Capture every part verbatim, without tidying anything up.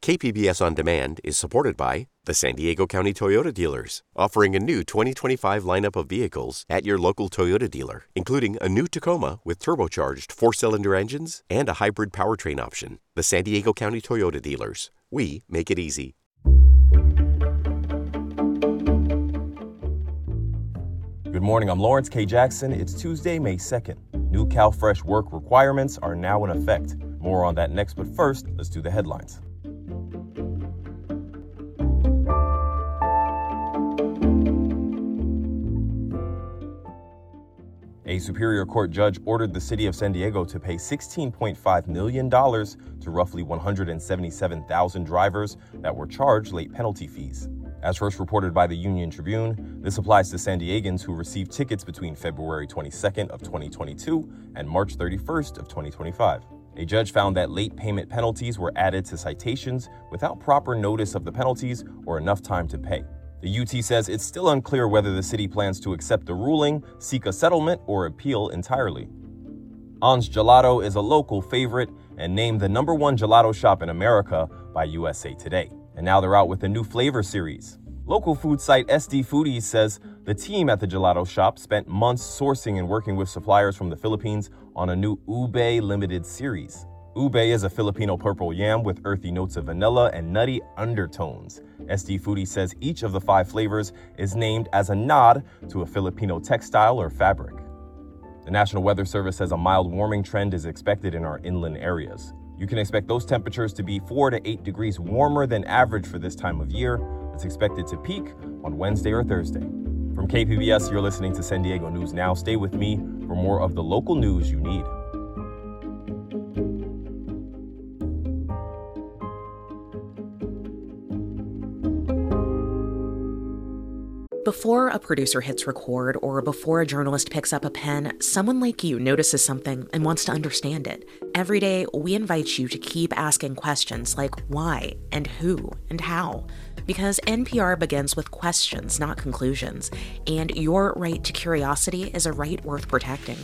K P B S On Demand is supported by the San Diego County Toyota dealers, offering a new twenty twenty-five lineup of vehicles at your local Toyota dealer, including a new Tacoma with turbocharged four-cylinder engines and a hybrid powertrain option. The San Diego County Toyota dealers. We make it easy. Good morning, I'm Lawrence K. Jackson. It's Tuesday, May second. New CalFresh work requirements are now in effect. More on that next, but first, let's do the headlines. A Superior Court judge ordered the city of San Diego to pay sixteen point five million dollars to roughly one hundred seventy-seven thousand drivers that were charged late penalty fees. As first reported by the Union Tribune, this applies to San Diegans who received tickets between February twenty-second of twenty twenty-two and March thirty-first of twenty twenty-five. A judge found that late payment penalties were added to citations without proper notice of the penalties or enough time to pay. The U T says it's still unclear whether the city plans to accept the ruling, seek a settlement, or appeal entirely. On's Gelato is a local favorite and named the number one gelato shop in America by U S A Today. And now they're out with a new flavor series. Local food site S D Foodies says the team at the gelato shop spent months sourcing and working with suppliers from the Philippines on a new Ube limited series. Ube is a Filipino purple yam with earthy notes of vanilla and nutty undertones. S D Foodies says each of the five flavors is named as a nod to a Filipino textile or fabric. The National Weather Service says a mild warming trend is expected in our inland areas. You can expect those temperatures to be four to eight degrees warmer than average for this time of year. It's expected to peak on Wednesday or Thursday. From K P B S, you're listening to San Diego News Now. Stay with me for more of the local news you need. Before a producer hits record or before a journalist picks up a pen, someone like you notices something and wants to understand it. Every day, we invite you to keep asking questions like why and who and how. Because N P R begins with questions, not conclusions, and your right to curiosity is a right worth protecting.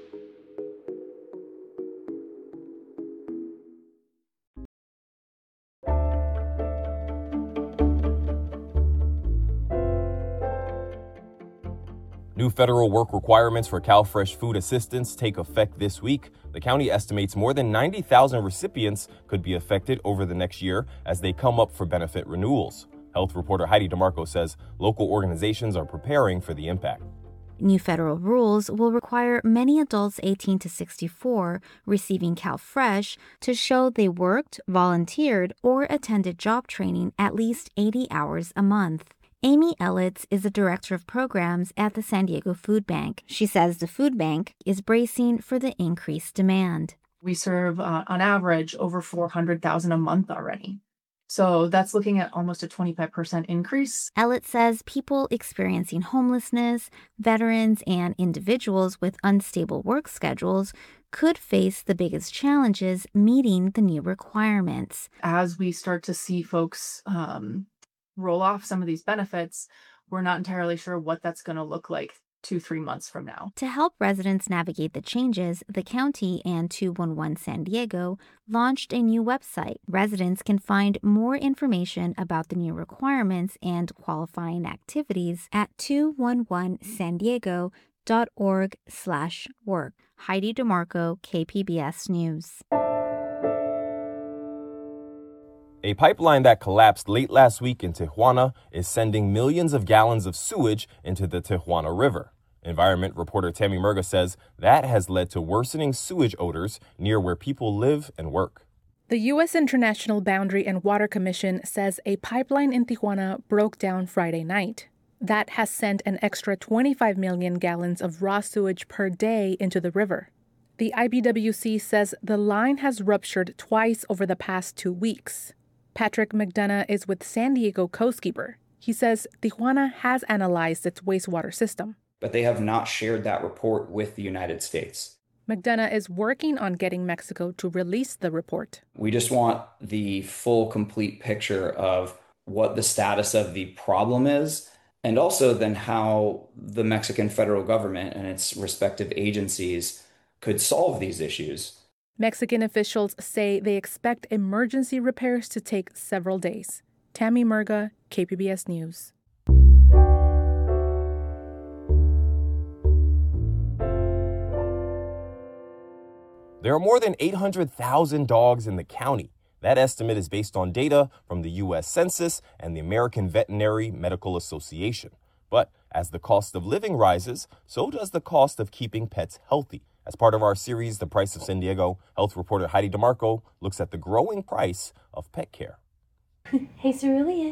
New federal work requirements for CalFresh food assistance take effect this week. The county estimates more than ninety thousand recipients could be affected over the next year as they come up for benefit renewals. Health reporter Heidi DeMarco says local organizations are preparing for the impact. New federal rules will require many adults eighteen to sixty-four receiving CalFresh to show they worked, volunteered, or attended job training at least eighty hours a month. Amy Ellitz is the director of programs at the San Diego Food Bank. She says the food bank is bracing for the increased demand. We serve, uh, on average, over four hundred thousand a month already. So that's looking at almost a twenty-five percent increase. Ellitz says people experiencing homelessness, veterans, and individuals with unstable work schedules could face the biggest challenges meeting the new requirements. As we start to see folks um, roll off some of these benefits, we're not entirely sure what that's going to look like two, three months from now. To help residents navigate the changes, the county and two one one San Diego launched a new website. Residents can find more information about the new requirements and qualifying activities at two one one san diego dot org slash work. Heidi DeMarco, K P B S News. A pipeline that collapsed late last week in Tijuana is sending millions of gallons of sewage into the Tijuana River. Environment reporter Tammy Murga says that has led to worsening sewage odors near where people live and work. The U S International Boundary and Water Commission says a pipeline in Tijuana broke down Friday night. That has sent an extra twenty-five million gallons of raw sewage per day into the river. The I B W C says the line has ruptured twice over the past two weeks. Patrick McDonough is with San Diego Coastkeeper. He says Tijuana has analyzed its wastewater system, but they have not shared that report with the United States. McDonough is working on getting Mexico to release the report. We just want the full, complete picture of what the status of the problem is, and also then how the Mexican federal government and its respective agencies could solve these issues. Mexican officials say they expect emergency repairs to take several days. Tammy Murga, K P B S News. There are more than eight hundred thousand dogs in the county. That estimate is based on data from the U S Census and the American Veterinary Medical Association. But as the cost of living rises, so does the cost of keeping pets healthy. As part of our series, The Price of San Diego, health reporter Heidi DeMarco looks at the growing price of pet care. Hey, Cerulean.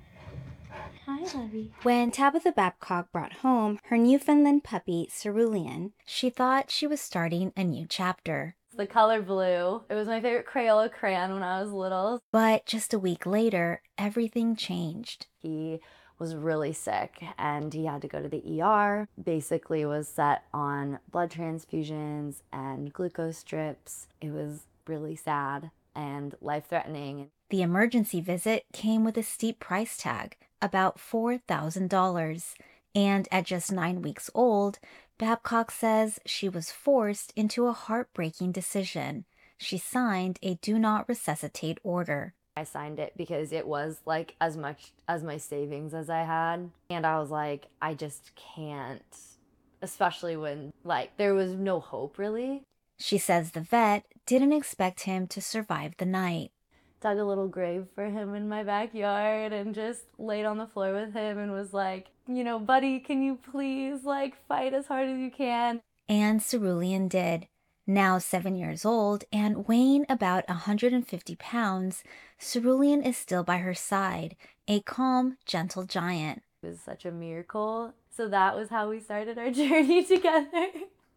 Hi, lovey. When Tabitha Babcock brought home her Newfoundland puppy, Cerulean, she thought she was starting a new chapter. The color blue. It was my favorite Crayola crayon when I was little. But just a week later, everything changed. He was really sick and he had to go to the E R. Basically was set on blood transfusions and glucose strips. It was really sad and life-threatening. The emergency visit came with a steep price tag, about four thousand dollars. And at just nine weeks old, Babcock says she was forced into a heartbreaking decision. She signed a do not resuscitate order. I signed it because it was like as much as my savings as I had. And I was like, I just can't, especially when like there was no hope really. She says the vet didn't expect him to survive the night. Dug a little grave for him in my backyard and just laid on the floor with him and was like, you know, buddy, can you please like fight as hard as you can? And Cerulean did. Now seven years old and weighing about one hundred fifty pounds, Cerulean is still by her side, a calm, gentle giant. It was such a miracle. So that was how we started our journey together.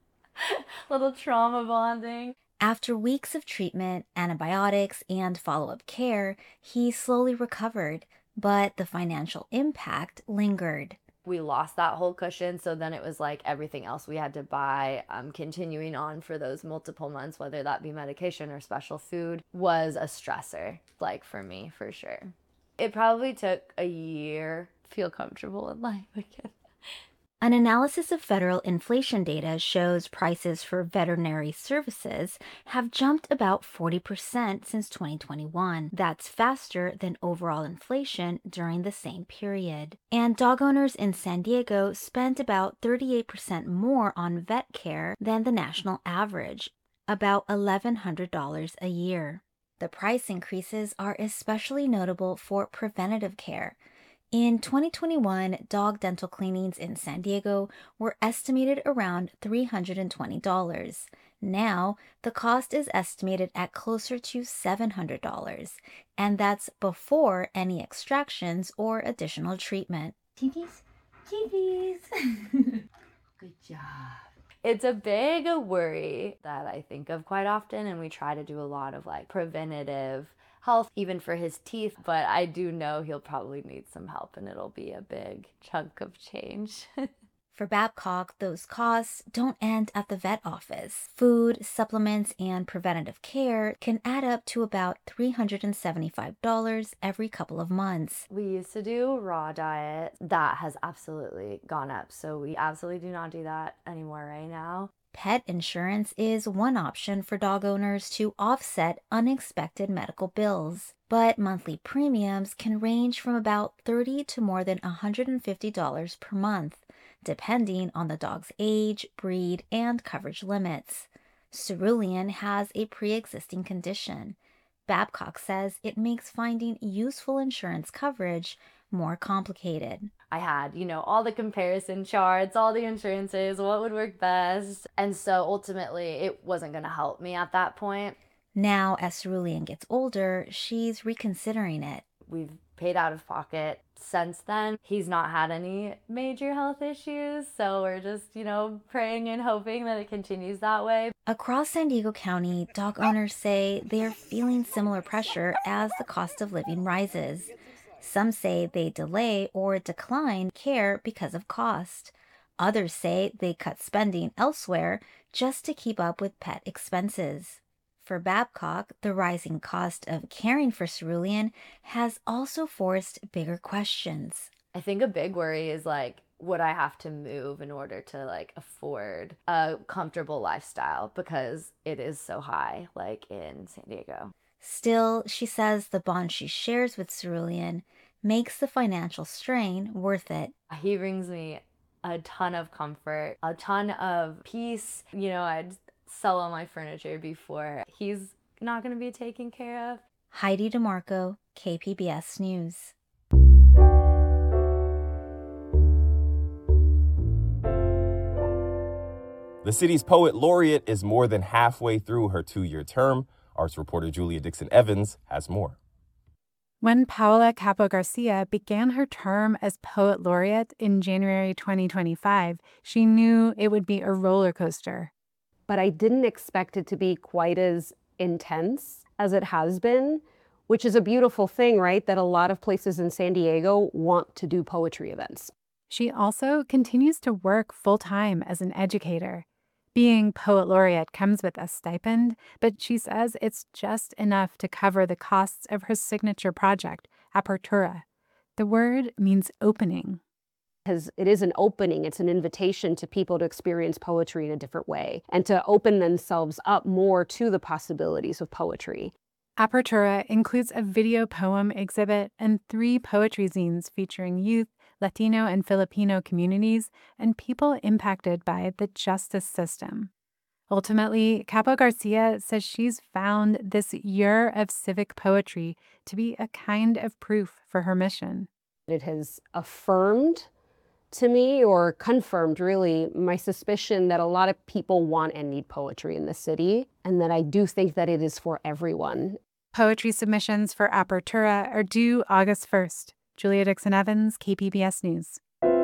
Little trauma bonding. After weeks of treatment, antibiotics, and follow-up care, he slowly recovered, but the financial impact lingered. We lost that whole cushion, so then it was like everything else we had to buy, um, continuing on for those multiple months, whether that be medication or special food, was a stressor, like for me, for sure. It probably took a year to feel comfortable in life again. An analysis of federal inflation data shows prices for veterinary services have jumped about forty percent since twenty twenty-one. That's faster than overall inflation during the same period. And dog owners in San Diego spent about thirty-eight percent more on vet care than the national average, about eleven hundred dollars a year. The price increases are especially notable for preventative care. In twenty twenty-one, dog dental cleanings in San Diego were estimated around three hundred twenty dollars. Now, the cost is estimated at closer to seven hundred dollars, and that's before any extractions or additional treatment. Cheepies, cheepies. Good job. It's a big worry that I think of quite often, and we try to do a lot of like preventative health, even for his teeth, but I do know he'll probably need some help and it'll be a big chunk of change. For Babcock, those costs don't end at the vet office. Food, supplements, and preventative care can add up to about three hundred seventy-five dollars every couple of months. We used to do raw diet. That has absolutely gone up, so we absolutely do not do that anymore right now. Pet insurance is one option for dog owners to offset unexpected medical bills, but monthly premiums can range from about thirty dollars to more than one hundred fifty dollars per month, depending on the dog's age, breed, and coverage limits. Cerulean has a pre-existing condition. Babcock says it makes finding useful insurance coverage more complicated. I had, you know, all the comparison charts, all the insurances, what would work best. And so ultimately it wasn't going to help me at that point. Now, as Cerulean gets older, she's reconsidering it. We've paid out of pocket since then. He's not had any major health issues, so we're just, you know, praying and hoping that it continues that way. Across San Diego County, dog owners say they are feeling similar pressure as the cost of living rises. Some say they delay or decline care because of cost. Others say they cut spending elsewhere just to keep up with pet expenses. For Babcock, the rising cost of caring for Cerulean has also forced bigger questions. I think a big worry is like, would I have to move in order to like afford a comfortable lifestyle because it is so high, like in San Diego. Still, she says the bond she shares with Cerulean makes the financial strain worth it. He brings me a ton of comfort, a ton of peace. You know, I'd sell all my furniture before he's not going to be taken care of. Heidi DeMarco, K P B S News. The city's poet laureate is more than halfway through her two-year term. Arts reporter Julia Dixon-Evans has more. When Paola Capo Garcia began her term as poet laureate in January twenty twenty-five, she knew it would be a roller coaster. But I didn't expect it to be quite as intense as it has been, which is a beautiful thing, right? That a lot of places in San Diego want to do poetry events. She also continues to work full-time as an educator. Being poet laureate comes with a stipend, but she says it's just enough to cover the costs of her signature project, Apertura. The word means opening. Because it is an opening, it's an invitation to people to experience poetry in a different way and to open themselves up more to the possibilities of poetry. Apertura includes a video poem exhibit and three poetry zines featuring youth, Latino and Filipino communities, and people impacted by the justice system. Ultimately, Capo Garcia says she's found this year of civic poetry to be a kind of proof for her mission. It has affirmed to me, or confirmed really, my suspicion that a lot of people want and need poetry in the city, and that I do think that it is for everyone. Poetry submissions for Apertura are due August first. Julia Dixon-Evans, K P B S News.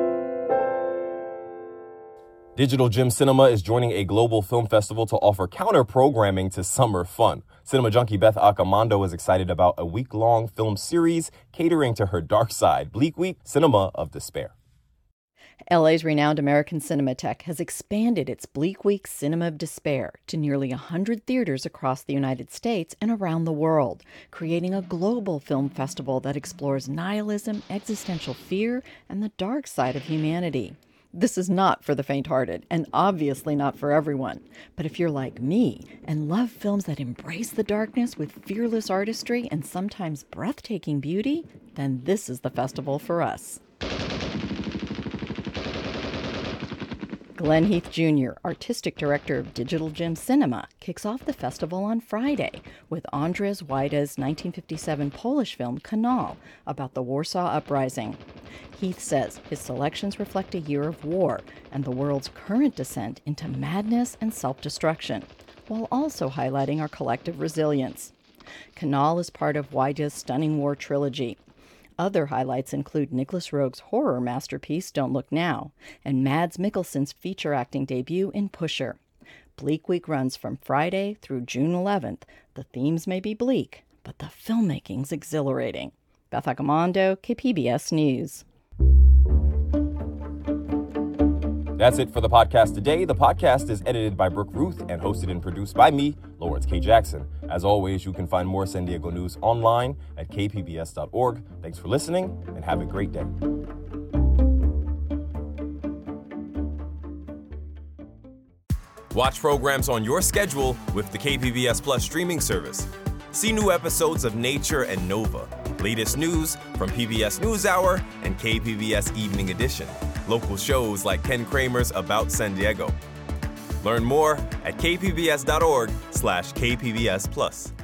Digital Gem Cinema is joining a global film festival to offer counter-programming to summer fun. Cinema junkie Beth Accomando is excited about a week-long film series catering to her dark side, Bleak Week, Cinema of Despair. L A's renowned American Cinematheque has expanded its Bleak Week Cinema of Despair to nearly one hundred theaters across the United States and around the world, creating a global film festival that explores nihilism, existential fear, and the dark side of humanity. This is not for the faint-hearted, and obviously not for everyone. But if you're like me and love films that embrace the darkness with fearless artistry and sometimes breathtaking beauty, then this is the festival for us. Glenn Heath Junior, artistic director of Digital Gem Cinema, kicks off the festival on Friday with Andrzej Wajda's nineteen fifty-seven Polish film Kanal about the Warsaw Uprising. Heath says his selections reflect a year of war and the world's current descent into madness and self-destruction, while also highlighting our collective resilience. Kanal is part of Wajda's stunning war trilogy. Other highlights include Nicholas Roeg's horror masterpiece Don't Look Now and Mads Mikkelsen's feature acting debut in Pusher. Bleak Week runs from Friday through June eleventh. The themes may be bleak, but the filmmaking's exhilarating. Beth Accomando, K P B S News. That's it for the podcast today. The podcast is edited by Brooke Ruth and hosted and produced by me, Lawrence K. Jackson. As always, you can find more San Diego news online at k p b s dot org. Thanks for listening and have a great day. Watch programs on your schedule with the K P B S Plus streaming service. See new episodes of Nature and Nova, latest news from P B S NewsHour and K P B S Evening Edition, local shows like Ken Kramer's About San Diego. Learn more at k p b s dot org slash k p b s plus.